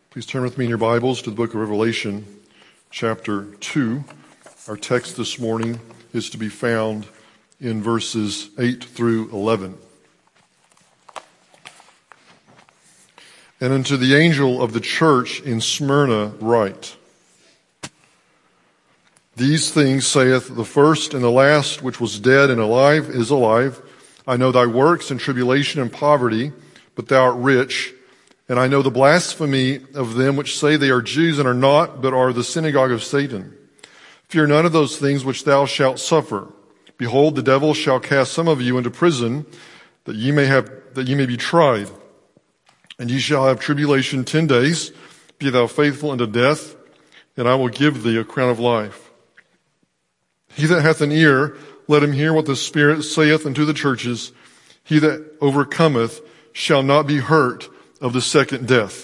Please turn with me in your Bibles to the book of Revelation, chapter 2. Our text this morning is to be found in verses 8 through 11. And unto the angel of the church in Smyrna write, These things saith the first and the last, which was dead and alive, is alive. I know thy works and tribulation and poverty, but thou art rich. And I know the blasphemy of them which say they are Jews and are not, but are the synagogue of Satan. Fear none of those things which thou shalt suffer. Behold, the devil shall cast some of you into prison, that ye may be tried. And ye shall have tribulation 10 days. Be thou faithful unto death, and I will give thee a crown of life. He that hath an ear, let him hear what the Spirit saith unto the churches. He that overcometh shall not be hurt of the second death.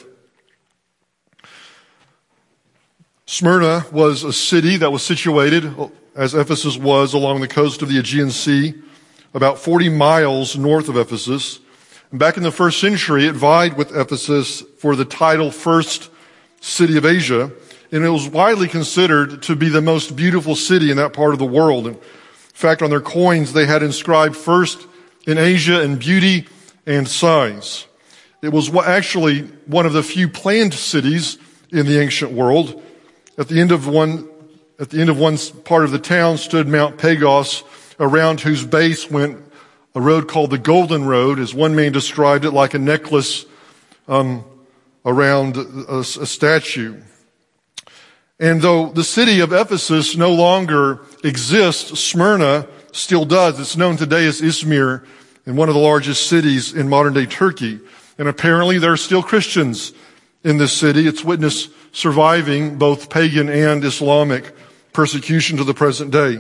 Smyrna was a city that was situated, as Ephesus was, along the coast of the Aegean Sea, about 40 miles north of Ephesus. And back in the first century, it vied with Ephesus for the title first city of Asia, and it was widely considered to be the most beautiful city in that part of the world. In fact, on their coins, they had inscribed first in Asia in beauty and size. It was actually one of the few planned cities in the ancient world. At the end of one part of the town stood Mount Pagos, around whose base went a road called the Golden Road, as one man described it, like a necklace around a statue. And though the city of Ephesus no longer exists, Smyrna still does. It's known today as Izmir, and one of the largest cities in modern-day Turkey. And apparently there are still Christians in this city. It's witnessed surviving both pagan and Islamic persecution to the present day.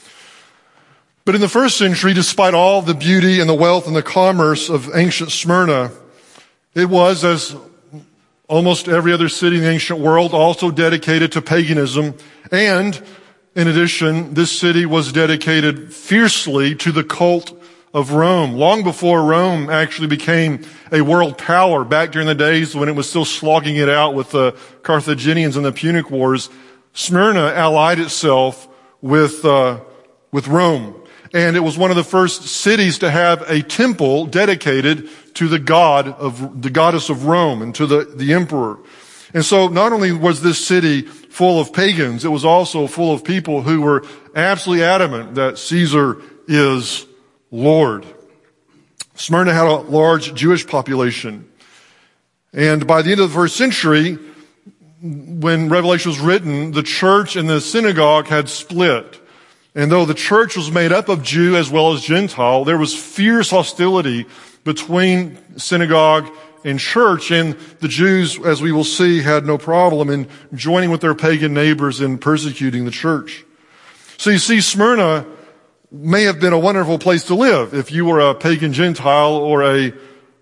But in the first century, despite all the beauty and the wealth and the commerce of ancient Smyrna, it was, as almost every other city in the ancient world, also dedicated to paganism. And in addition, this city was dedicated fiercely to the cult of Rome. Long before Rome actually became a world power, back during the days when it was still slogging it out with the Carthaginians and the Punic Wars, Smyrna allied itself with Rome. And it was one of the first cities to have a temple dedicated to the goddess of Rome and to the emperor. And so not only was this city full of pagans, it was also full of people who were absolutely adamant that Caesar is Lord. Smyrna had a large Jewish population. And by the end of the first century, when Revelation was written, the church and the synagogue had split. And though the church was made up of Jew as well as Gentile, there was fierce hostility between synagogue and church. And the Jews, as we will see, had no problem in joining with their pagan neighbors in persecuting the church. So you see, Smyrna may have been a wonderful place to live if you were a pagan Gentile or a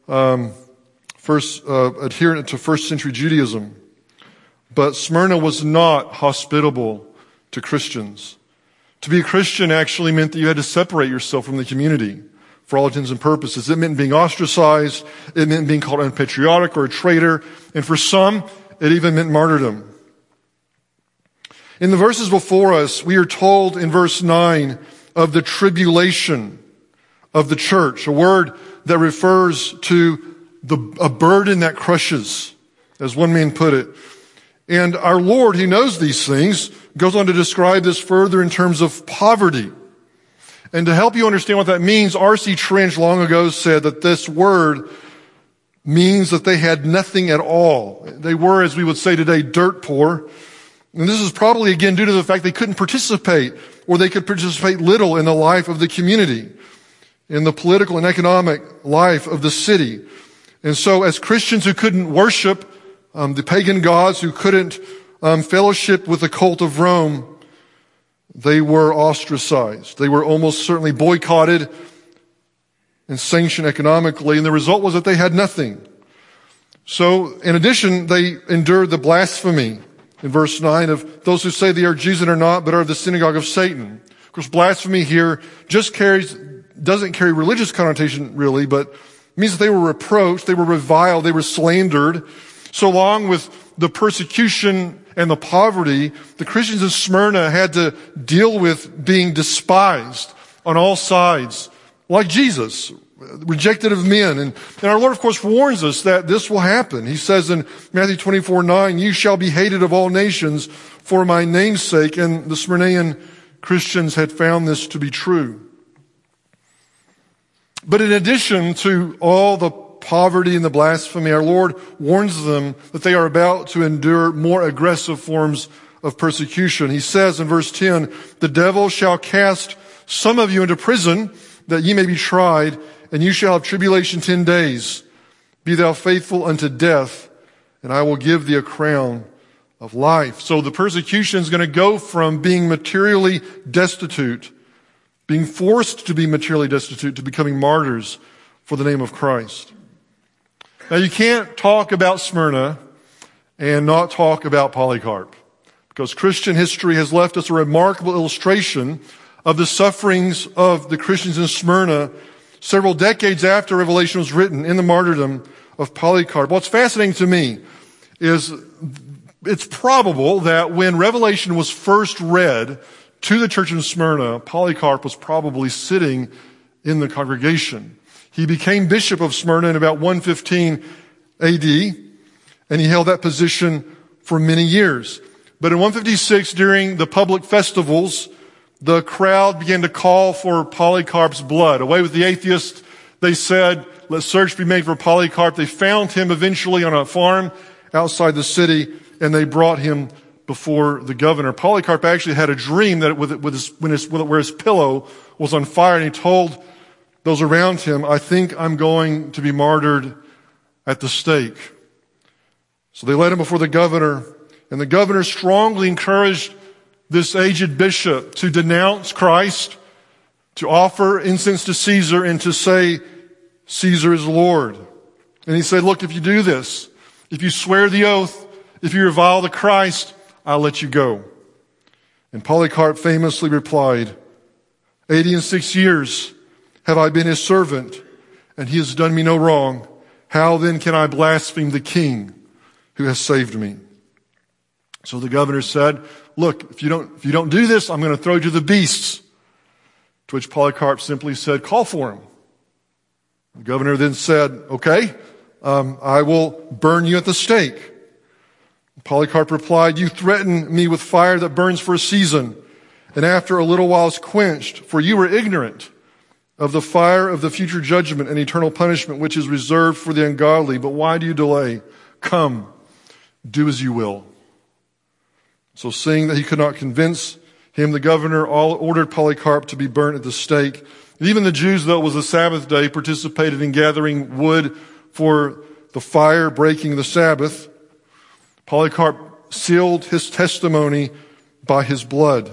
adherent to first century Judaism. But Smyrna was not hospitable to Christians. To be a Christian actually meant that you had to separate yourself from the community for all intents and purposes. It meant being ostracized. It meant being called unpatriotic or a traitor. And for some, it even meant martyrdom. In the verses before us, we are told in verse 9 of the tribulation of the church, a word that refers to a burden that crushes, as one man put it. And our Lord, who knows these things, goes on to describe this further in terms of poverty. And to help you understand what that means, R.C. Trench long ago said that this word means that they had nothing at all. They were, as we would say today, dirt poor. And this is probably, again, due to the fact they couldn't participate, or they could participate little in the life of the community, in the political and economic life of the city. And so as Christians who couldn't worship the pagan gods, who couldn't fellowship with the cult of Rome, they were ostracized. They were almost certainly boycotted and sanctioned economically, and the result was that they had nothing. So in addition, they endured the blasphemy in verse 9 of those who say they are Jews and are not, but are the synagogue of Satan. Of course, blasphemy here doesn't carry religious connotation really, but means that they were reproached, they were reviled, they were slandered. So along with the persecution and the poverty, the Christians in Smyrna had to deal with being despised on all sides, like Jesus, rejected of men. And our Lord, of course, warns us that this will happen. He says in Matthew 24:9, "You shall be hated of all nations for my name's sake." And the Smyrnaean Christians had found this to be true. But in addition to all the poverty and the blasphemy, our Lord warns them that they are about to endure more aggressive forms of persecution. He says in verse 10, "The devil shall cast some of you into prison, that ye may be tried, and you shall have tribulation 10 days. Be thou faithful unto death, and I will give thee a crown of life." So the persecution is going to go from being materially destitute, being forced to be materially destitute, to becoming martyrs for the name of Christ. Now you can't talk about Smyrna and not talk about Polycarp, because Christian history has left us a remarkable illustration of the sufferings of the Christians in Smyrna several decades after Revelation was written, in the martyrdom of Polycarp. What's fascinating to me is it's probable that when Revelation was first read to the church in Smyrna, Polycarp was probably sitting in the congregation. He became bishop of Smyrna in about 115 AD, and he held that position for many years. But in 156, during the public festivals, the crowd began to call for Polycarp's blood. Away with the atheists, they said, "Let search be made for Polycarp." They found him eventually on a farm outside the city, and they brought him before the governor. Polycarp actually had a dream that where his pillow was on fire, and he told those around him, "I think I'm going to be martyred at the stake." So they led him before the governor, and the governor strongly encouraged this aged bishop to denounce Christ, to offer incense to Caesar, and to say, "Caesar is Lord." And he said, "Look, if you do this, if you swear the oath, if you revile the Christ, I'll let you go." And Polycarp famously replied, 86 years have I been his servant, and he has done me no wrong. How then can I blaspheme the king who has saved me?" So the governor said, "Look, if you don't do this, I'm going to throw you to the beasts." To which Polycarp simply said, "Call for him." The governor then said, "Okay, I will burn you at the stake." Polycarp replied, "You threaten me with fire that burns for a season, and after a little while is quenched, for you were ignorant of the fire of the future judgment and eternal punishment which is reserved for the ungodly. But why do you delay? Come, do as you will." So seeing that he could not convince him, the governor ordered Polycarp to be burnt at the stake. And even the Jews, though it was a Sabbath day, participated in gathering wood for the fire, breaking the Sabbath. Polycarp sealed his testimony by his blood.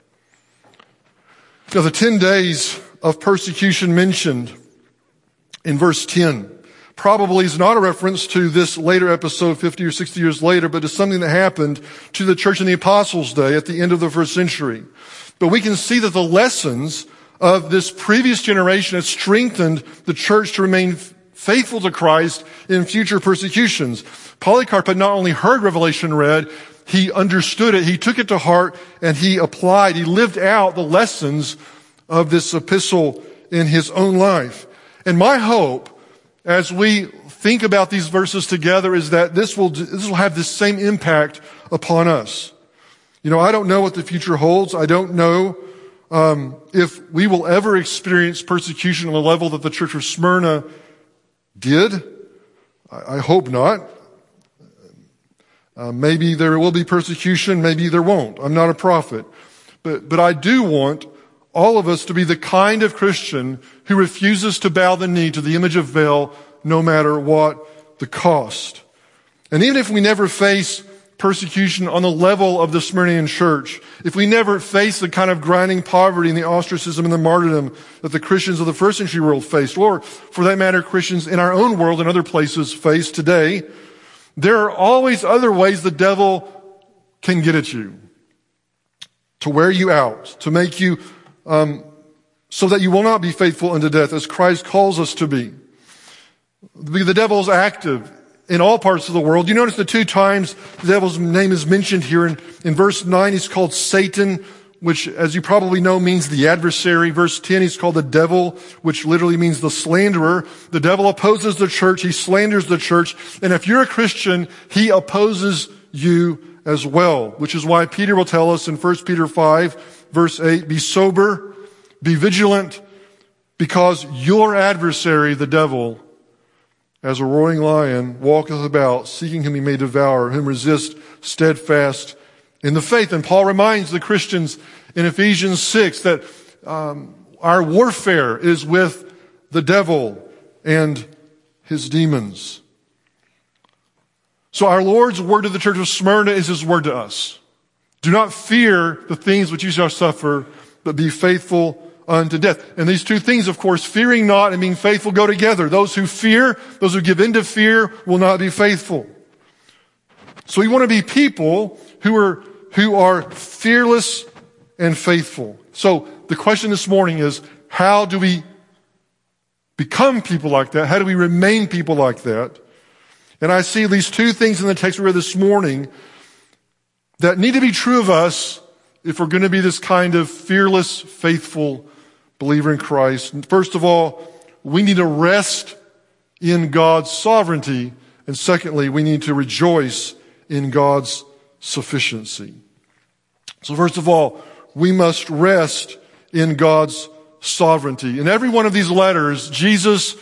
Now the 10 days of persecution mentioned in verse 10 probably is not a reference to this later episode 50 or 60 years later, but to something that happened to the church in the Apostles' Day at the end of the first century. But we can see that the lessons of this previous generation had strengthened the church to remain faithful to Christ in future persecutions. Polycarp had not only heard Revelation read, he understood it, he took it to heart, and he lived out the lessons of this epistle in his own life. And my hope, as we think about these verses together, is that this will have the same impact upon us. You know, I don't know what the future holds. I don't know if we will ever experience persecution on the level that the church of Smyrna did. I hope not. Maybe there will be persecution, maybe there won't. I'm not a prophet. But I do want all of us to be the kind of Christian who refuses to bow the knee to the image of Baal, no matter what the cost. And even if we never face persecution on the level of the Smyrnaean church, if we never face the kind of grinding poverty and the ostracism and the martyrdom that the Christians of the first century world faced, or for that matter, Christians in our own world and other places face today, there are always other ways the devil can get at you, to wear you out, to make you so that you will not be faithful unto death, as Christ calls us to be. The devil is active in all parts of the world. You notice the two times the devil's name is mentioned here. In verse 9, he's called Satan, which, as you probably know, means the adversary. Verse 10, he's called the devil, which literally means the slanderer. The devil opposes the church. He slanders the church. And if you're a Christian, he opposes you as well, which is why Peter will tell us in 1 Peter 5, verse 8, be sober, be vigilant, because your adversary, the devil, as a roaring lion, walketh about, seeking whom he may devour, whom resist steadfast in the faith. And Paul reminds the Christians in Ephesians 6 that our warfare is with the devil and his demons. So our Lord's word to the church of Smyrna is his word to us. Do not fear the things which you shall suffer, but be faithful unto death. And these two things, of course, fearing not and being faithful go together. Those who fear, those who give in to fear, will not be faithful. So we want to be people who are fearless and faithful. So the question this morning is, how do we become people like that? How do we remain people like that? And I see these two things in the text we read this morning that need to be true of us if we're going to be this kind of fearless, faithful believer in Christ. And first of all, we need to rest in God's sovereignty. And secondly, we need to rejoice in God's sufficiency. So first of all, we must rest in God's sovereignty. In every one of these letters, Jesus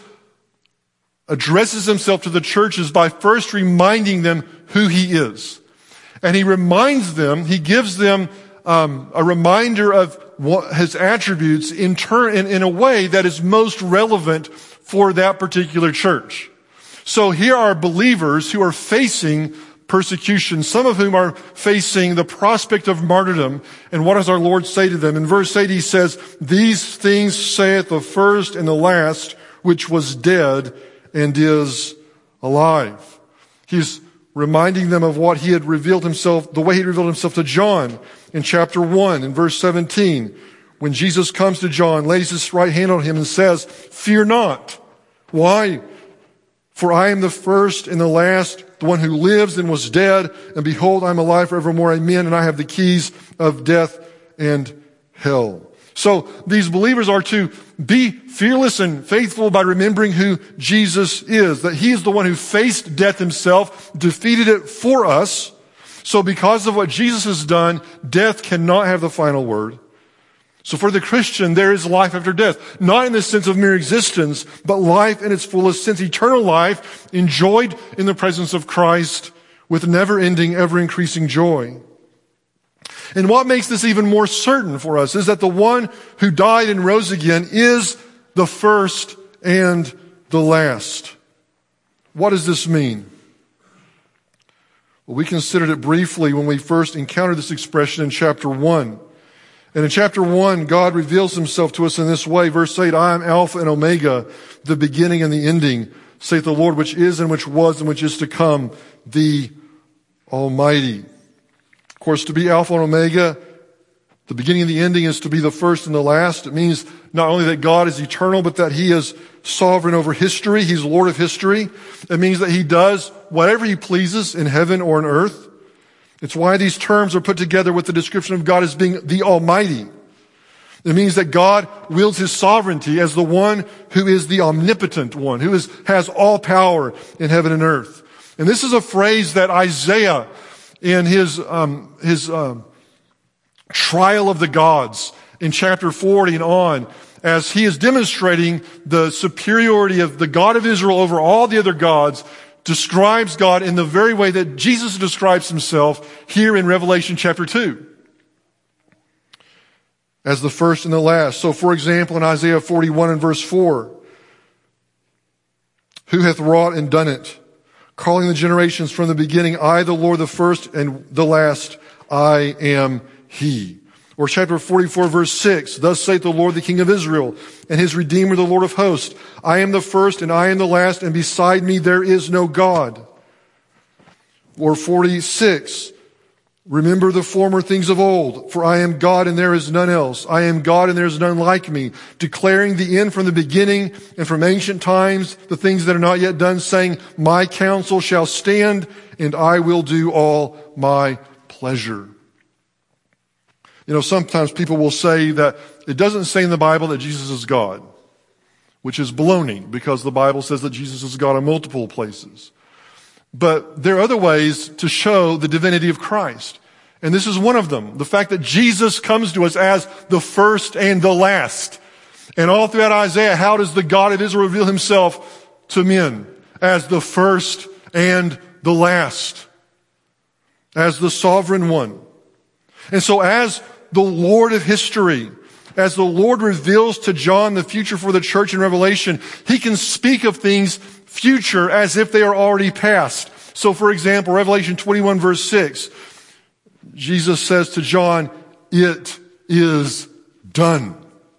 addresses himself to the churches by first reminding them who he is. And he reminds them, he gives them a reminder of what his attributes in a way that is most relevant for that particular church. So here are believers who are facing persecution, some of whom are facing the prospect of martyrdom. And what does our Lord say to them? In verse 8 he says, these things saith the first and the last, which was dead and is alive. He's reminding them of what he had revealed himself, the way he revealed himself to John in chapter 1, in verse 17, when Jesus comes to John, lays his right hand on him and says, fear not. Why? For I am the first and the last, the one who lives and was dead, and behold, I am alive forevermore. Amen. And I have the keys of death and hell. So these believers are to be fearless and faithful by remembering who Jesus is, that he is the one who faced death himself, defeated it for us. So because of what Jesus has done, death cannot have the final word. So for the Christian, there is life after death, not in the sense of mere existence, but life in its fullest sense, eternal life enjoyed in the presence of Christ with never-ending, ever-increasing joy. And what makes this even more certain for us is that the one who died and rose again is the first and the last. What does this mean? Well, we considered it briefly when we first encountered this expression in chapter 1. And in chapter 1, God reveals himself to us in this way. Verse 8, I am Alpha and Omega, the beginning and the ending, saith the Lord, which is and which was and which is to come, the Almighty. Of course, to be Alpha and Omega, the beginning and the ending, is to be the first and the last. It means not only that God is eternal, but that he is sovereign over history. He's Lord of history. It means that he does whatever he pleases in heaven or on earth. It's why these terms are put together with the description of God as being the Almighty. It means that God wields his sovereignty as the one who is the omnipotent one, who has all power in heaven and earth. And this is a phrase that Isaiah, in his trial of the gods in chapter 40 and on, as he is demonstrating the superiority of the God of Israel over all the other gods, describes God in the very way that Jesus describes himself here in Revelation chapter 2. As the first and the last. So for example, in Isaiah 41 and verse 4, who hath wrought and done it? Calling the generations from the beginning, I, the Lord, the first and the last, I am he. Or chapter 44 verse 6, thus saith the Lord, the King of Israel, and his Redeemer, the Lord of hosts, I am the first and I am the last, and beside me there is no God. Or 46, Remember the former things of old, for I am God and there is none else. I am God and there is none like me, declaring the end from the beginning and from ancient times, the things that are not yet done, saying, my counsel shall stand and I will do all my pleasure. You know, sometimes people will say that it doesn't say in the Bible that Jesus is God, which is baloney, because the Bible says that Jesus is God in multiple places. But there are other ways to show the divinity of Christ. And this is one of them. The fact that Jesus comes to us as the first and the last. And all throughout Isaiah, how does the God of Israel reveal himself to men? As the first and the last. As the sovereign one. And so as the Lord of history, as the Lord reveals to John the future for the church in Revelation, he can speak of things future as if they are already past. So for example, Revelation 21 verse 6, Jesus says to John, it is done.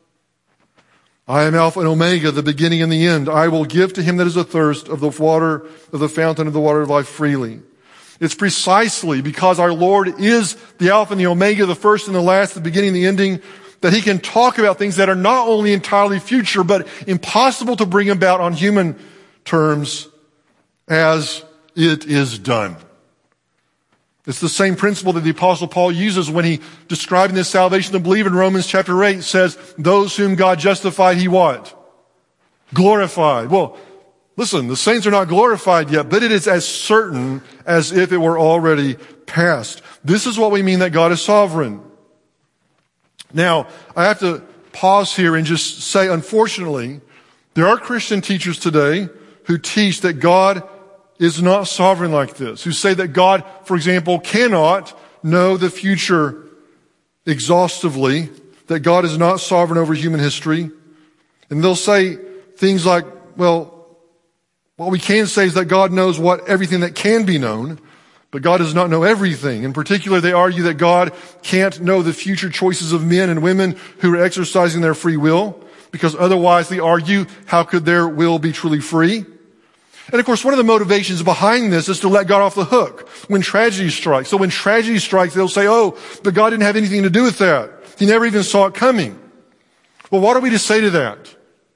I am Alpha and Omega, the beginning and the end. I will give to him that is athirst of the water of the fountain of the water of life freely. It's precisely because our Lord is the Alpha and the Omega, the first and the last, the beginning and the ending, that he can talk about things that are not only entirely future, but impossible to bring about on human terms as it is done. It's the same principle that the Apostle Paul uses when he, describing this salvation of the believer in Romans chapter 8, says, those whom God justified, he what? Glorified. Well, listen, the saints are not glorified yet, but it is as certain as if it were already past. This is what we mean that God is sovereign. Now, I have to pause here and just say, unfortunately, there are Christian teachers today who teach that God is not sovereign like this, who say that God, for example, cannot know the future exhaustively, that God is not sovereign over human history. And they'll say things like, well, what we can say is that God knows everything that can be known, but God does not know everything. In particular, they argue that God can't know the future choices of men and women who are exercising their free will, because otherwise, they argue, how could their will be truly free? And of course, one of the motivations behind this is to let God off the hook when tragedy strikes. So when tragedy strikes, they'll say, oh, but God didn't have anything to do with that. He never even saw it coming. Well, what are we to say to that?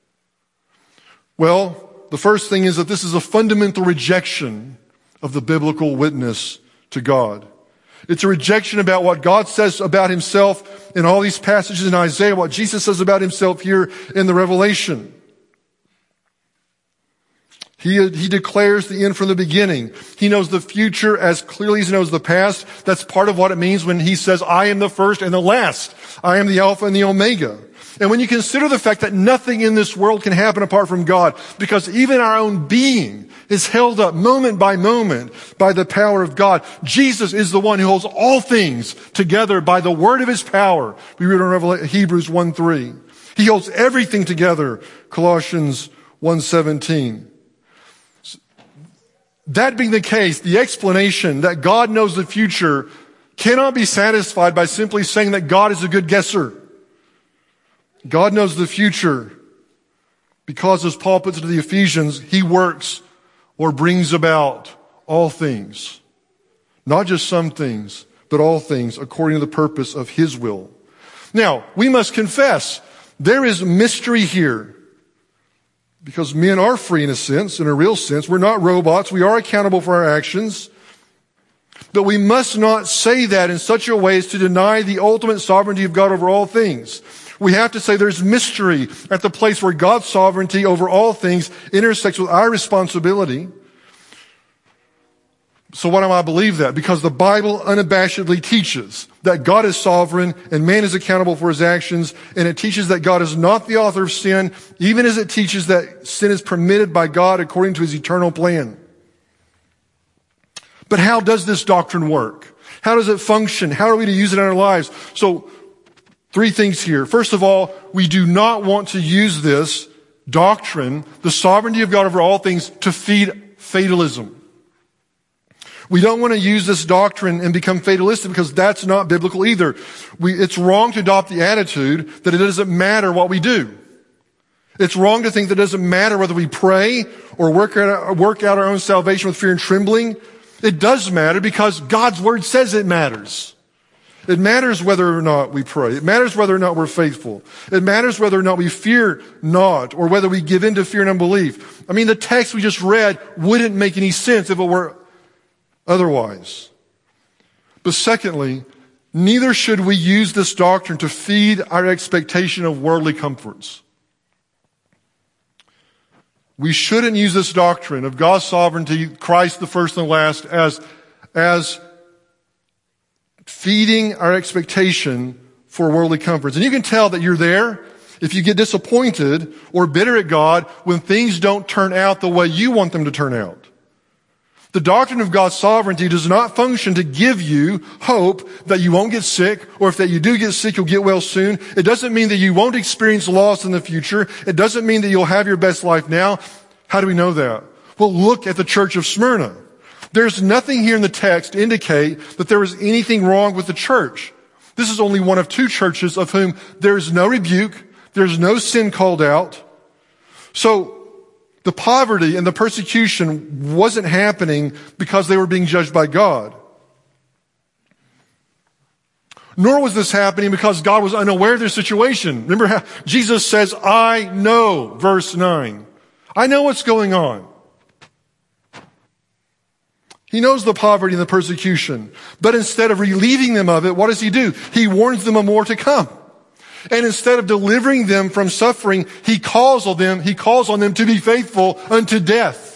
Well, the first thing is that this is a fundamental rejection of the biblical witness to God. It's a rejection about what God says about himself in all these passages in Isaiah, what Jesus says about himself here in the Revelation. He declares the end from the beginning. He knows the future as clearly as he knows the past. That's part of what it means when he says, I am the first and the last. I am the Alpha and the Omega. And when you consider the fact that nothing in this world can happen apart from God, because even our own being is held up moment by moment by the power of God. Jesus is the one who holds all things together by the word of his power. We read in Hebrews 1:3. He holds everything together, Colossians 1:17. That being the case, the explanation that God knows the future cannot be satisfied by simply saying that God is a good guesser. God knows the future because, as Paul puts it to the Ephesians, he works or brings about all things. Not just some things, but all things according to the purpose of his will. Now, we must confess, there is mystery here. Because men are free in a sense, in a real sense. We're not robots. We are accountable for our actions. But we must not say that in such a way as to deny the ultimate sovereignty of God over all things. We have to say there's mystery at the place where God's sovereignty over all things intersects with our responsibility. So why do I believe that? Because the Bible unabashedly teaches that God is sovereign and man is accountable for his actions, and it teaches that God is not the author of sin, even as it teaches that sin is permitted by God according to his eternal plan. But how does this doctrine work? How does it function? How are we to use it in our lives? So, 3 things here. First of all, we do not want to use this doctrine, the sovereignty of God over all things, to feed fatalism. We don't want to use this doctrine and become fatalistic because that's not biblical either. It's wrong to adopt the attitude that it doesn't matter what we do. It's wrong to think that it doesn't matter whether we pray or work out our own salvation with fear and trembling. It does matter because God's word says it matters. It matters whether or not we pray. It matters whether or not we're faithful. It matters whether or not we fear not, or whether we give in to fear and unbelief. I mean, the text we just read wouldn't make any sense if it were otherwise. But secondly, neither should we use this doctrine to feed our expectation of worldly comforts. We shouldn't use this doctrine of God's sovereignty, Christ the first and last, as feeding our expectation for worldly comforts. And you can tell that you're there if you get disappointed or bitter at God when things don't turn out the way you want them to turn out. The doctrine of God's sovereignty does not function to give you hope that you won't get sick, or if that you do get sick, you'll get well soon. It doesn't mean that you won't experience loss in the future. It doesn't mean that you'll have your best life now. How do we know that? Well, look at the church of Smyrna. There's nothing here in the text to indicate that there is anything wrong with the church. This is only one of two churches of whom there is no rebuke, there's no sin called out. So the poverty and the persecution wasn't happening because they were being judged by God. Nor was this happening because God was unaware of their situation. Remember how Jesus says, I know, verse 9. I know what's going on. He knows the poverty and the persecution. But instead of relieving them of it, what does he do? He warns them of more to come. And instead of delivering them from suffering, he calls on them to be faithful unto death.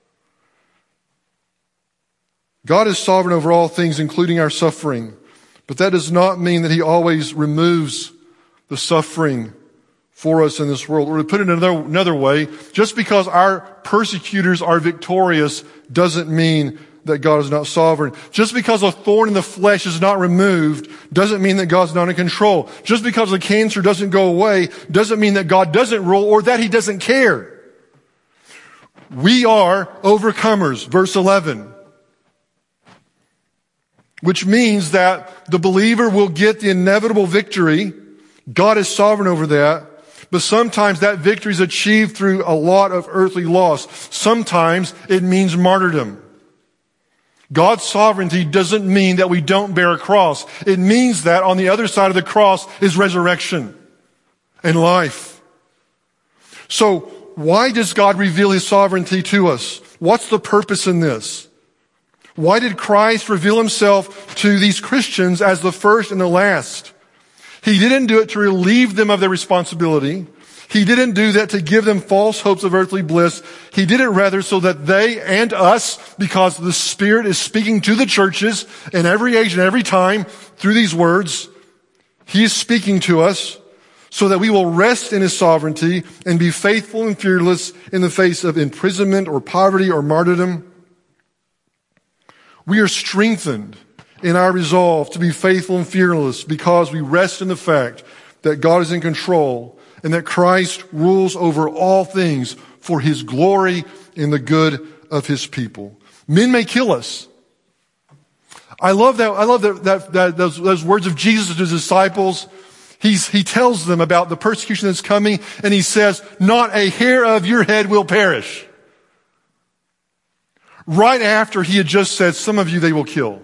God is sovereign over all things, including our suffering. But that does not mean that he always removes the suffering for us in this world. Or to put it another way, just because our persecutors are victorious doesn't mean that God is not sovereign. Just because a thorn in the flesh is not removed doesn't mean that God's not in control. Just because the cancer doesn't go away doesn't mean that God doesn't rule or that he doesn't care. We are overcomers, verse 11. Which means that the believer will get the inevitable victory. God is sovereign over that. But sometimes that victory is achieved through a lot of earthly loss. Sometimes it means martyrdom. God's sovereignty doesn't mean that we don't bear a cross. It means that on the other side of the cross is resurrection and life. So why does God reveal his sovereignty to us? What's the purpose in this? Why did Christ reveal himself to these Christians as the first and the last? He didn't do it to relieve them of their responsibility. He didn't do that to give them false hopes of earthly bliss. He did it rather so that they and us, because the Spirit is speaking to the churches in every age and every time through these words, he is speaking to us so that we will rest in his sovereignty and be faithful and fearless in the face of imprisonment or poverty or martyrdom. We are strengthened in our resolve to be faithful and fearless because we rest in the fact that God is in control and that Christ rules over all things for his glory and the good of his people. Men may kill us. I love those words of Jesus to his disciples. He tells them about the persecution that's coming, and he says, not a hair of your head will perish. Right after he had just said, some of you they will kill.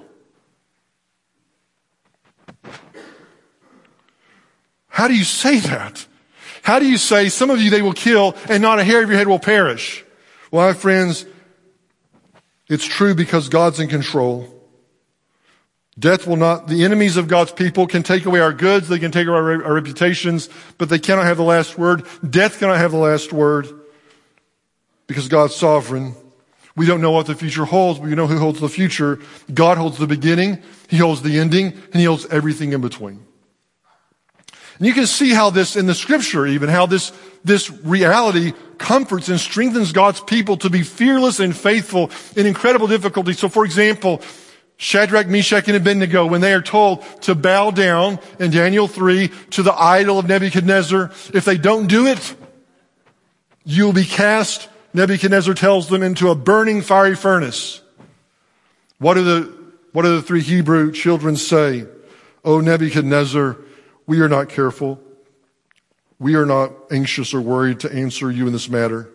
How do you say that? How do you say, some of you they will kill and not a hair of your head will perish? Well, my friends, it's true because God's in control. Death will not, the enemies of God's people can take away our goods, they can take away our reputations, but they cannot have the last word. Death cannot have the last word because God's sovereign. We don't know what the future holds, but we know who holds the future. God holds the beginning, he holds the ending, and he holds everything in between. And you can see how this, in the scripture even, how this reality comforts and strengthens God's people to be fearless and faithful in incredible difficulty. So for example, Shadrach, Meshach, and Abednego, when they are told to bow down in Daniel 3 to the idol of Nebuchadnezzar, if they don't do it, you'll be cast, Nebuchadnezzar tells them, into a burning fiery furnace. What do the three Hebrew children say? Oh, Nebuchadnezzar, we are not careful. We are not anxious or worried to answer you in this matter.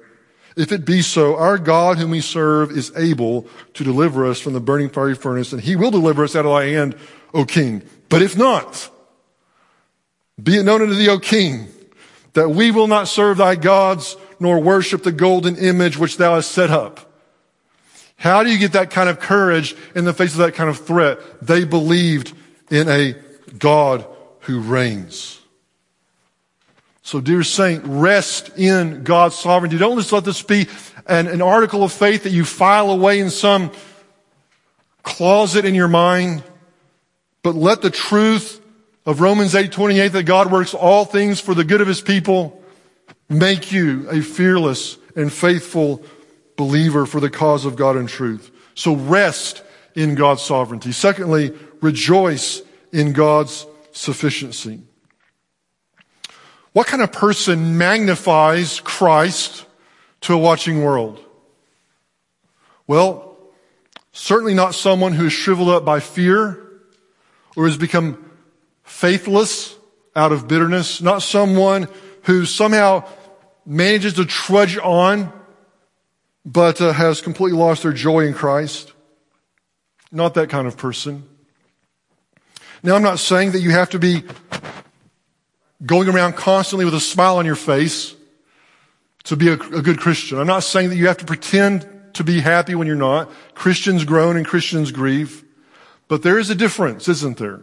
If it be so, our God whom we serve is able to deliver us from the burning fiery furnace, and he will deliver us out of thy hand, O king. But if not, be it known unto thee, O king, that we will not serve thy gods, nor worship the golden image which thou hast set up. How do you get that kind of courage in the face of that kind of threat? They believed in a God who reigns. So dear saint, rest in God's sovereignty. Don't just let this be an article of faith that you file away in some closet in your mind, but let the truth of Romans 8:28 that God works all things for the good of his people make you a fearless and faithful believer for the cause of God and truth. So rest in God's sovereignty. Secondly, rejoice in God's sufficiency. What kind of person magnifies Christ to a watching world? Well, certainly not someone who is shriveled up by fear or has become faithless out of bitterness. Not someone who somehow manages to trudge on but has completely lost their joy in Christ. Not that kind of person. Now, I'm not saying that you have to be going around constantly with a smile on your face to be a good Christian. I'm not saying that you have to pretend to be happy when you're not. Christians groan and Christians grieve. But there is a difference, isn't there?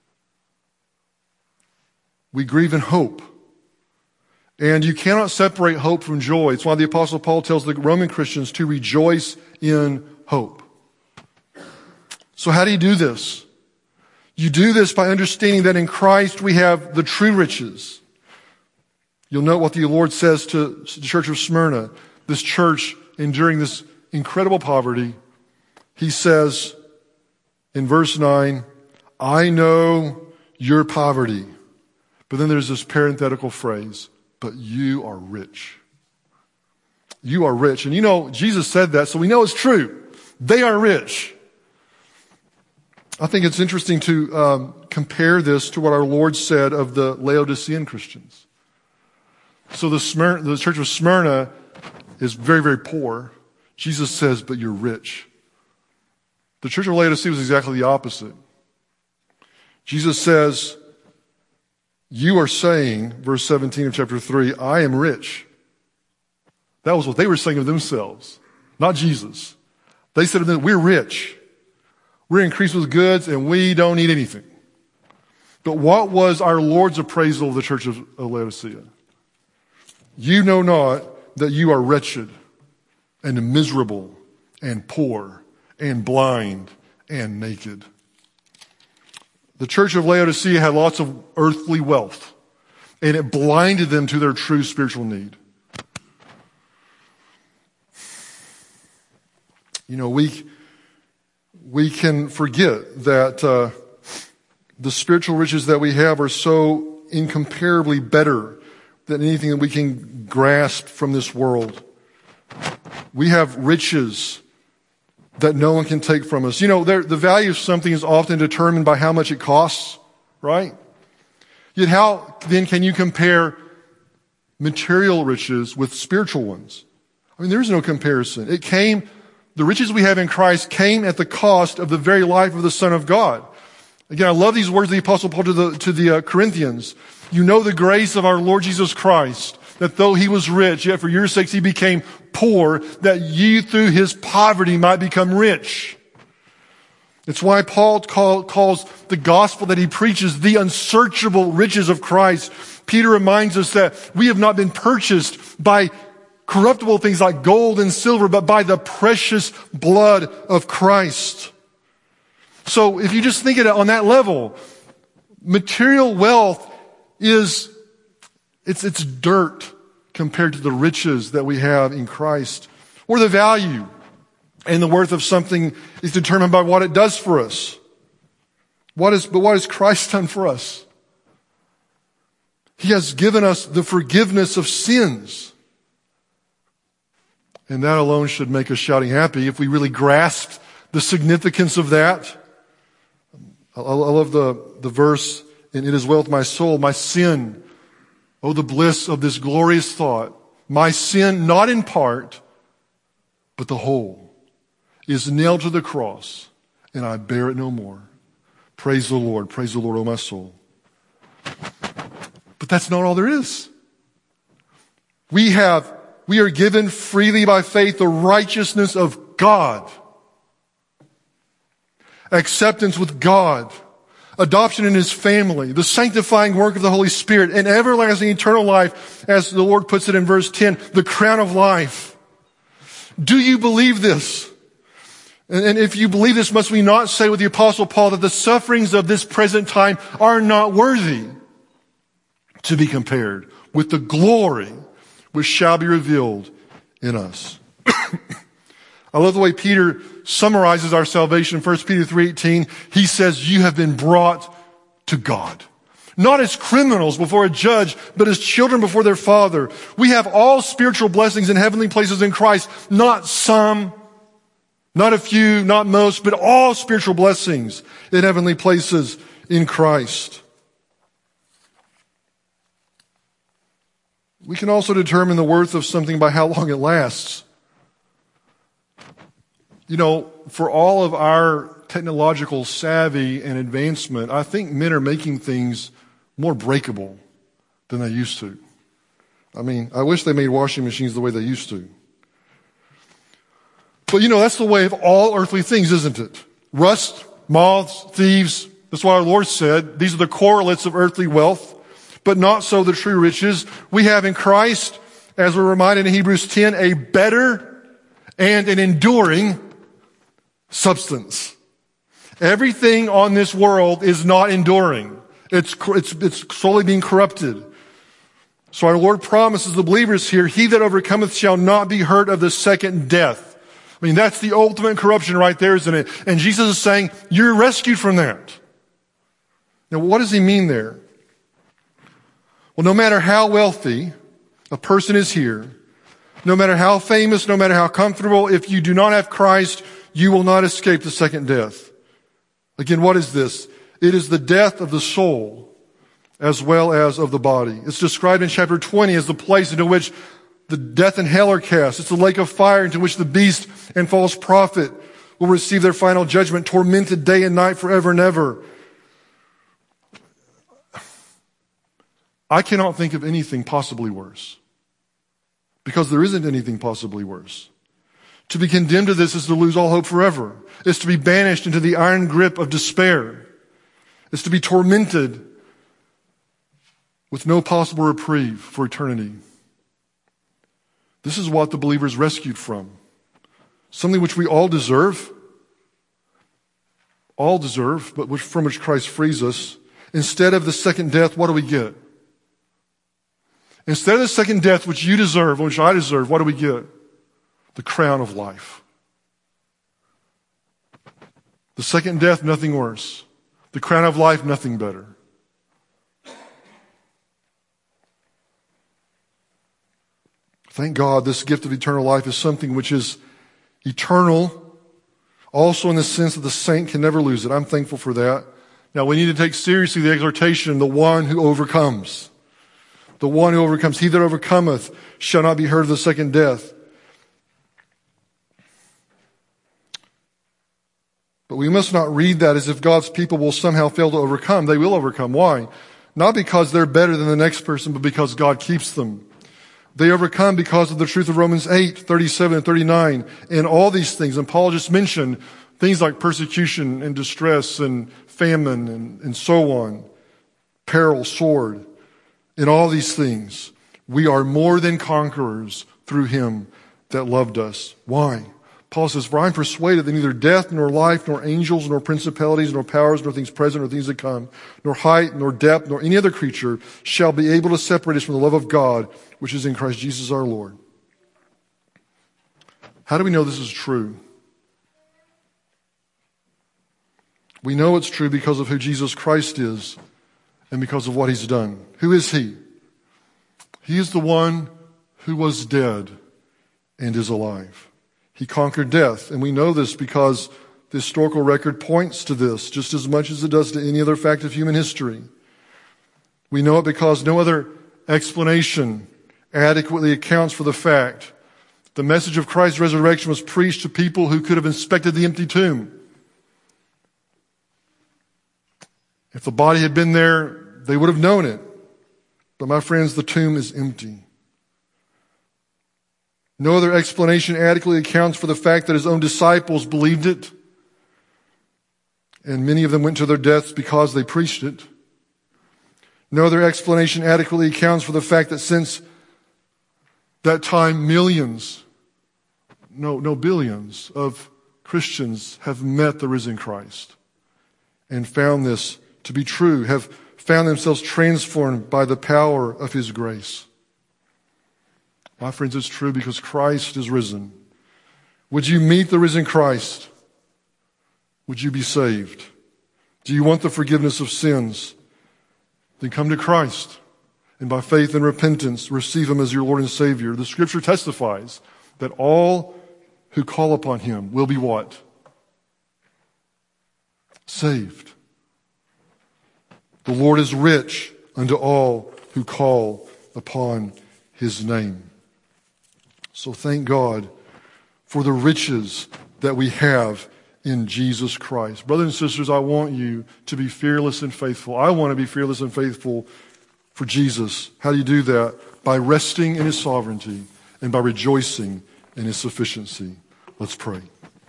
We grieve in hope. And you cannot separate hope from joy. It's why the Apostle Paul tells the Roman Christians to rejoice in hope. So how do you do this? You do this by understanding that in Christ we have the true riches. You'll note what the Lord says to the church of Smyrna, this church enduring this incredible poverty. He says in verse 9, I know your poverty. But then there's this parenthetical phrase, but you are rich. You are rich. And you know, Jesus said that, so we know it's true. They are rich. I think it's interesting to compare this to what our Lord said of the Laodicean Christians. So the church of Smyrna is very, very poor. Jesus says, but you're rich. The church of Laodicea was exactly the opposite. Jesus says, you are saying, verse 17 of chapter 3, I am rich. That was what they were saying of themselves, not Jesus. They said of them, we're rich. We're increased with goods and we don't need anything. But what was our Lord's appraisal of the church of Laodicea? You know not that you are wretched and miserable and poor and blind and naked. The church of Laodicea had lots of earthly wealth, and it blinded them to their true spiritual need. You know, we can forget that the spiritual riches that we have are so incomparably better than anything that we can grasp from this world. We have riches that no one can take from us. You know, the value of something is often determined by how much it costs, right? Yet how then can you compare material riches with spiritual ones? I mean, there's no comparison. The riches we have in Christ came at the cost of the very life of the Son of God. Again, I love these words of the Apostle Paul to the Corinthians. You know the grace of our Lord Jesus Christ, that though he was rich, yet for your sakes he became poor, that ye through his poverty might become rich. It's why Paul calls the gospel that he preaches the unsearchable riches of Christ. Peter reminds us that we have not been purchased by corruptible things like gold and silver, but by the precious blood of Christ. So if you just think of it on that level, material wealth it's dirt compared to the riches that we have in Christ. Or the value and the worth of something is determined by what it does for us. But what has Christ done for us? He has given us the forgiveness of sins. And that alone should make us shouting happy if we really grasp the significance of that. I love the verse, and it is well with my soul, my sin. Oh, the bliss of this glorious thought. my sin, not in part, but the whole, is nailed to the cross, and I bear it no more. Praise the Lord, O my soul. But that's not all there is. We are given freely by faith the righteousness of God. Acceptance with God. Adoption in His family. The sanctifying work of the Holy Spirit. And everlasting eternal life, as the Lord puts it in verse 10, the crown of life. Do you believe this? And if you believe this, must we not say with the Apostle Paul that the sufferings of this present time are not worthy to be compared with the glory which shall be revealed in us. I love the way Peter summarizes our salvation in 1 Peter 3:18. He says, you have been brought to God. Not as criminals before a judge, but as children before their Father. We have all spiritual blessings in heavenly places in Christ. Not some, not a few, not most, but all spiritual blessings in heavenly places in Christ. We can also determine the worth of something by how long it lasts. You know, for all of our technological savvy and advancement, I think men are making things more breakable than they used to. I mean, I wish they made washing machines the way they used to. But you know, that's the way of all earthly things, isn't it? Rust, moths, thieves. That's why our Lord said, these are the correlates of earthly wealth, but not so the true riches. We have in Christ, as we're reminded in Hebrews 10, a better and an enduring substance. Everything on this world is not enduring. It's slowly being corrupted. So our Lord promises the believers here, he that overcometh shall not be hurt of the second death. I mean, that's the ultimate corruption right there, isn't it? And Jesus is saying, you're rescued from that. Now, what does he mean there? Well, no matter how wealthy a person is here, no matter how famous, no matter how comfortable, if you do not have Christ, you will not escape the second death. Again, what is this? It is the death of the soul as well as of the body. It's described in chapter 20 as the place into which the death and hell are cast. It's the lake of fire into which the beast and false prophet will receive their final judgment, tormented day and night forever and ever. I cannot think of anything possibly worse, because there isn't anything possibly worse. To be condemned to this is to lose all hope forever. It's to be banished into the iron grip of despair. It's to be tormented with no possible reprieve for eternity. This is what the believer is rescued from. Something which we all deserve, but from which Christ frees us. Instead of the second death, what do we get? Instead of the second death, which you deserve, which I deserve, what do we get? The crown of life. The second death, nothing worse. The crown of life, nothing better. Thank God this gift of eternal life is something which is eternal, also in the sense that the saint can never lose it. I'm thankful for that. Now we need to take seriously the exhortation, the one who overcomes. The one who overcomes. He that overcometh shall not be hurt of the second death. But we must not read that as if God's people will somehow fail to overcome. They will overcome. Why? Not because they're better than the next person, but because God keeps them. They overcome because of the truth of Romans 8:37 and 39, and all these things. And Paul just mentioned things like persecution and distress and famine and so on, peril, sword. In all these things, we are more than conquerors through him that loved us. Why? Paul says, for I am persuaded that neither death, nor life, nor angels, nor principalities, nor powers, nor things present, nor things to come, nor height, nor depth, nor any other creature shall be able to separate us from the love of God, which is in Christ Jesus our Lord. How do we know this is true? We know it's true because of who Jesus Christ is and because of what he's done. Who is he? He is the one who was dead and is alive. He conquered death, and we know this because the historical record points to this just as much as it does to any other fact of human history. We know it because no other explanation adequately accounts for the fact the message of Christ's resurrection was preached to people who could have inspected the empty tomb. If the body had been there, they would have known it. But my friends, the tomb is empty. No other explanation adequately accounts for the fact that his own disciples believed it, and many of them went to their deaths because they preached it. No other explanation adequately accounts for the fact that since that time, millions, no billions of Christians have met the risen Christ and found this to be true, have found themselves transformed by the power of his grace. My friends, it's true because Christ is risen. Would you meet the risen Christ? Would you be saved? Do you want the forgiveness of sins? Then come to Christ and by faith and repentance receive him as your Lord and Savior. The scripture testifies that all who call upon him will be what? Saved. The Lord is rich unto all who call upon his name. So thank God for the riches that we have in Jesus Christ. Brothers and sisters, I want you to be fearless and faithful. I want to be fearless and faithful for Jesus. How do you do that? By resting in his sovereignty and by rejoicing in his sufficiency. Let's pray.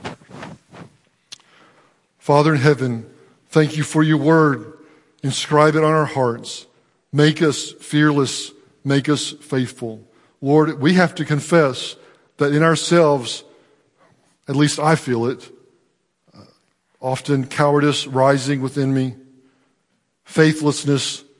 Father in heaven, thank you for your word. Inscribe it on our hearts. Make us fearless. Make us faithful. Lord, we have to confess that in ourselves, at least I feel it, often cowardice rising within me, faithlessness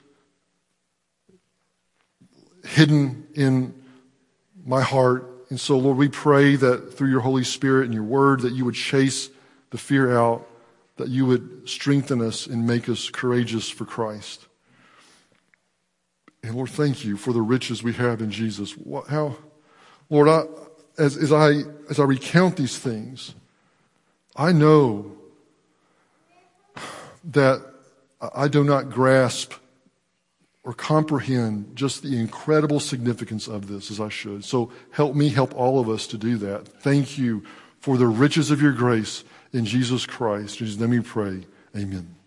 hidden in my heart. And so, Lord, we pray that through your Holy Spirit and your word that you would chase the fear out, that you would strengthen us and make us courageous for Christ. And Lord, thank you for the riches we have in Jesus. Lord, as I recount these things, I know that I do not grasp or comprehend just the incredible significance of this as I should. So help me, help all of us to do that. Thank you for the riches of your grace in Jesus Christ. In his name we pray. Amen.